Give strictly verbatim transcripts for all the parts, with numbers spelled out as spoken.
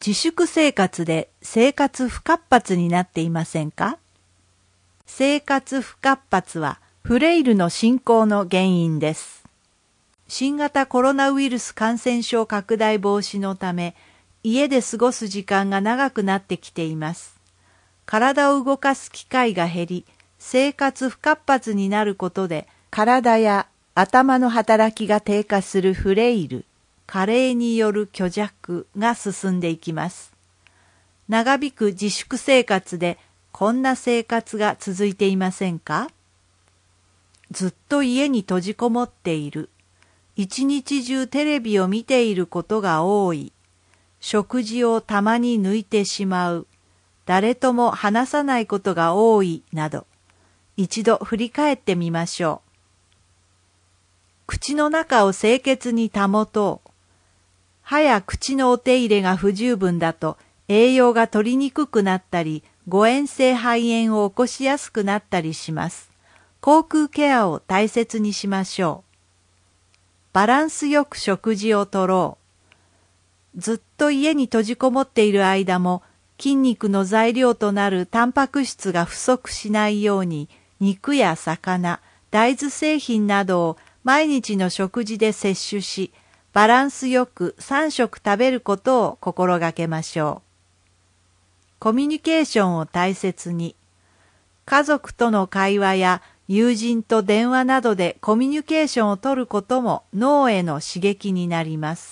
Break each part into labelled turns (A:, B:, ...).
A: 自粛生活で生活不活発になっていませんか？生活不活発はフレイルの進行の原因です。新型コロナウイルス感染症拡大防止のため、家で過ごす時間が長くなってきています。体を動かす機会が減り、生活不活発になることで、体や頭の働きが低下するフレイル、加齢による虚弱が進んでいきます。長引く自粛生活でこんな生活が続いていませんか？ずっと家に閉じこもっている。一日中テレビを見ていることが多い。食事をたまに抜いてしまう。誰とも話さないことが多いなど、一度振り返ってみましょう。口の中を清潔に保とう。歯や口のお手入れが不十分だと栄養が取りにくくなったり、誤嚥性肺炎を起こしやすくなったりします。口腔ケアを大切にしましょう。バランスよく食事をとろう。ずっと家に閉じこもっている間も筋肉の材料となるタンパク質が不足しないように肉や魚、大豆製品などを毎日の食事で摂取し、バランスよくさん食食べることを心がけましょう。コミュニケーションを大切に。家族との会話や友人と電話などでコミュニケーションをとることも脳への刺激になります。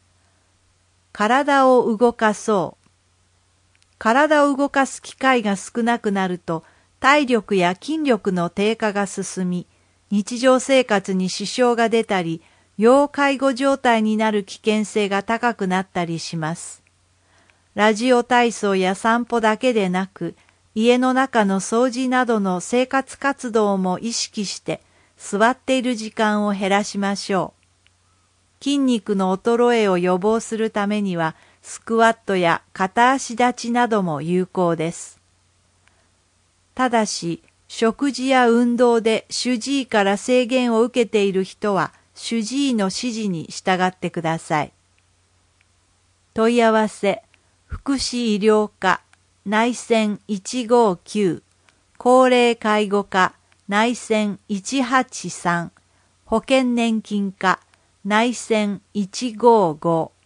A: 体を動かそう。体を動かす機会が少なくなると体力や筋力の低下が進み、日常生活に支障が出たり、要介護状態になる危険性が高くなったりします。ラジオ体操や散歩だけでなく、家の中の掃除などの生活活動も意識して座っている時間を減らしましょう。筋肉の衰えを予防するためにはスクワットや片足立ちなども有効です。ただし、食事や運動で主治医から制限を受けている人は主治医の指示に従ってください。問い合わせ、福祉医療課内線いちごきゅう、高齢介護課内線いちはちさん、保険年金課内線いちごご。